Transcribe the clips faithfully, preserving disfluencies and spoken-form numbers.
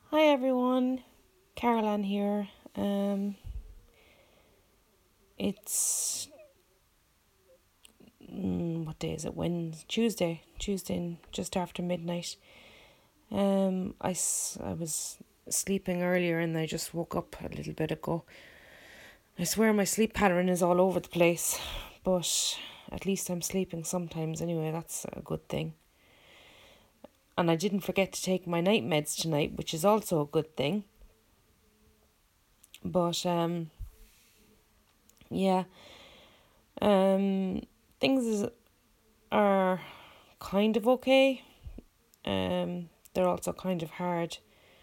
Hi everyone, Caroline here. Um, it's mm, what day is it? Wednesday, Tuesday, Tuesday, just after midnight. Um, I, s- I was sleeping earlier and I just woke up a little bit ago. I swear my sleep pattern is all over the place, but at least I'm sleeping sometimes anyway. That's a good thing. And I didn't forget to take my night meds tonight, which is also a good thing. But um, yeah, um, things is, are kind of okay. Um, they're also kind of hard.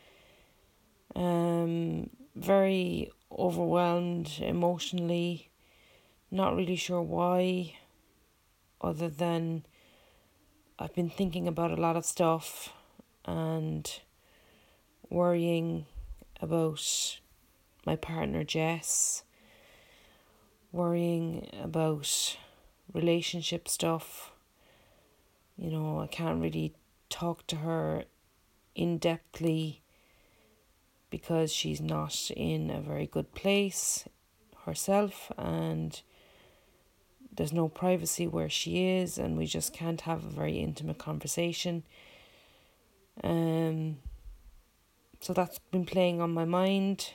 Um, very overwhelmed emotionally. Not really sure why, other than I've been thinking about a lot of stuff and worrying about my partner Jess, worrying about relationship stuff. You know, I can't really talk to her in depthly because she's not in a very good place herself, and there's no privacy where she is, and we just can't have a very intimate conversation. Um, so that's been playing on my mind.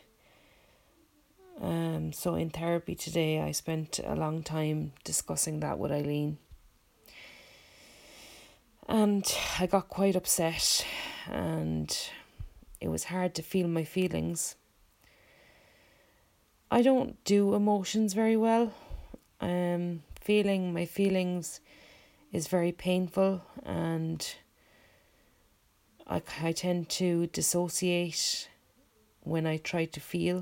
Um, so in therapy today, I spent a long time discussing that with Eileen, and I got quite upset, and it was hard to feel my feelings. I don't do emotions very well. Um, feeling my feelings is very painful, and I, I tend to dissociate when I try to feel.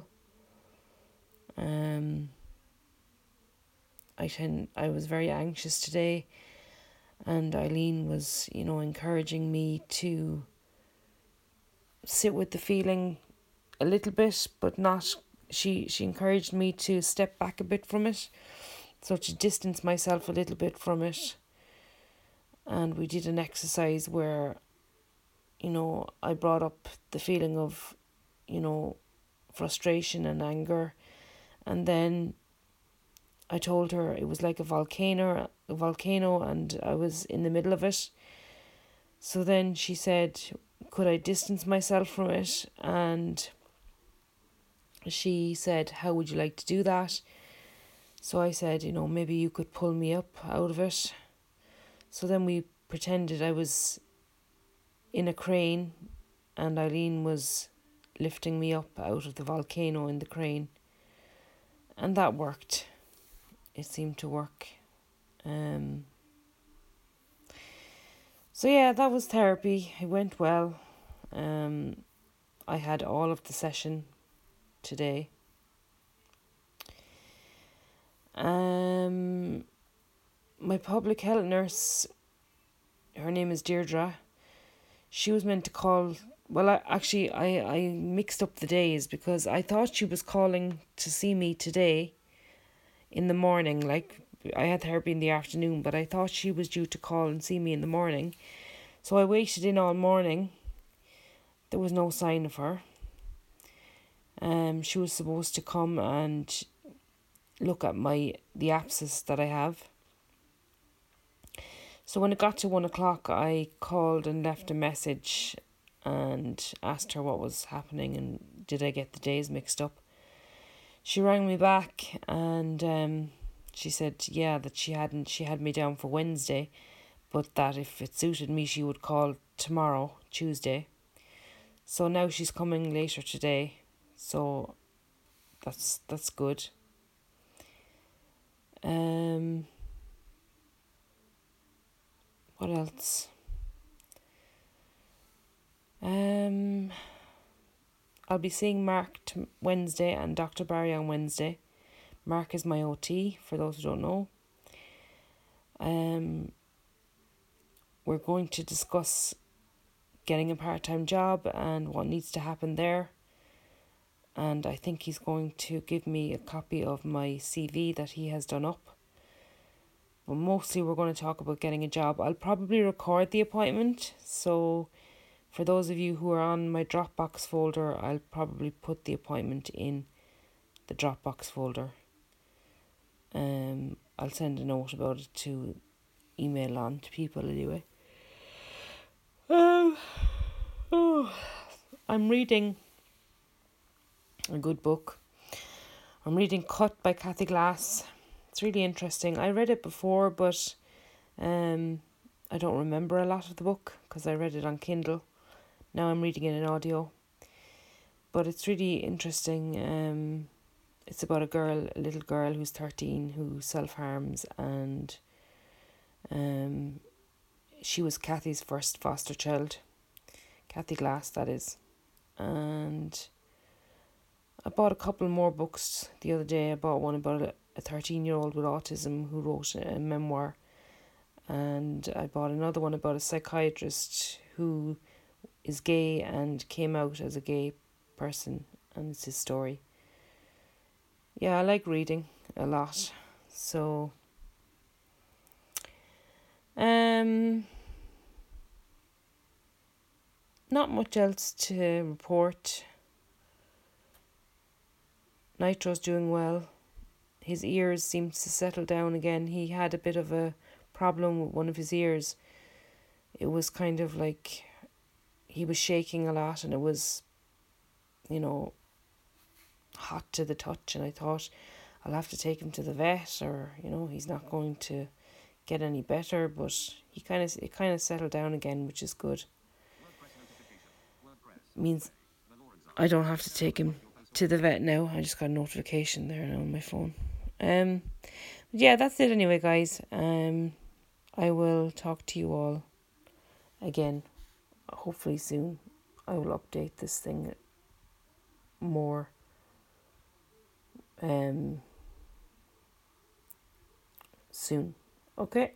Um, I tend, I was very anxious today, and Eileen was, you know, encouraging me to sit with the feeling a little bit, but not. She she encouraged me to step back a bit from it, so to distance myself a little bit from it. And we did an exercise where, you know, I brought up the feeling of, you know, frustration and anger, and then I told her it was like a volcano, a volcano, and I was in the middle of it. So then she said, could I distance myself from it? And she said, how would you like to do that? So I said, you know, maybe you could pull me up out of it. So then we pretended I was in a crane, and Eileen was lifting me up out of the volcano in the crane. And that worked. It seemed to work. Um, so yeah, that was therapy. It went well. Um, I had all of the session today. Um, my public health nurse, her name is Deirdre. She was meant to call. Well, I actually I, I mixed up the days because I thought she was calling to see me today in the morning. Like, I had therapy in the afternoon, but I thought she was due to call and see me in the morning. So I waited in all morning. There was no sign of her. Um, she was supposed to come and look at my the abscess that I have. So when it got to one o'clock, I called and left a message and asked her what was happening and did I get the days mixed up. She rang me back and um, she said, yeah, that she hadn't, she had me down for Wednesday, but that if it suited me, she would call tomorrow, Tuesday. So now she's coming later today, so that's that's good. Um, what else? Um, I'll be seeing Mark t- Wednesday and Doctor Barry on Wednesday. Mark is my O T, for those who don't know. Um, we're going to discuss getting a part-time job and what needs to happen there. And I think he's going to give me a copy of my C V that he has done up. But mostly we're going to talk about getting a job. I'll probably record the appointment, so for those of you who are on my Dropbox folder, I'll probably put the appointment in the Dropbox folder. Um, I'll send a note about it to email on to people anyway. Um, oh, I'm reading a good book. I'm reading Cut by Kathy Glass. It's really interesting. I read it before, but um, I don't remember a lot of the book because I read it on Kindle. Now I'm reading it in audio. But it's really interesting. Um, it's about a girl, a little girl who's thirteen who self-harms, and um, she was Kathy's first foster child. Kathy Glass, that is. And I bought a couple more books the other day. I bought one about a thirteen-year-old with autism who wrote a memoir. And I bought another one about a psychiatrist who is gay and came out as a gay person. And it's his story. Yeah, I like reading a lot. So, um, not much else to report. Nitro's doing well. His ears seem to settle down again. He had a bit of a problem with one of his ears. It was kind of like he was shaking a lot, and it was, you know, hot to the touch. And I thought, I'll have to take him to the vet, or, you know, he's not going to get any better. But he kind of it kind of settled down again, which is good. It means I don't have to take him to the vet now. I just got a notification there now on my phone. Um, yeah, that's it anyway, guys. Um, I will talk to you all again, hopefully soon. I will update this thing more. Um, soon. Okay.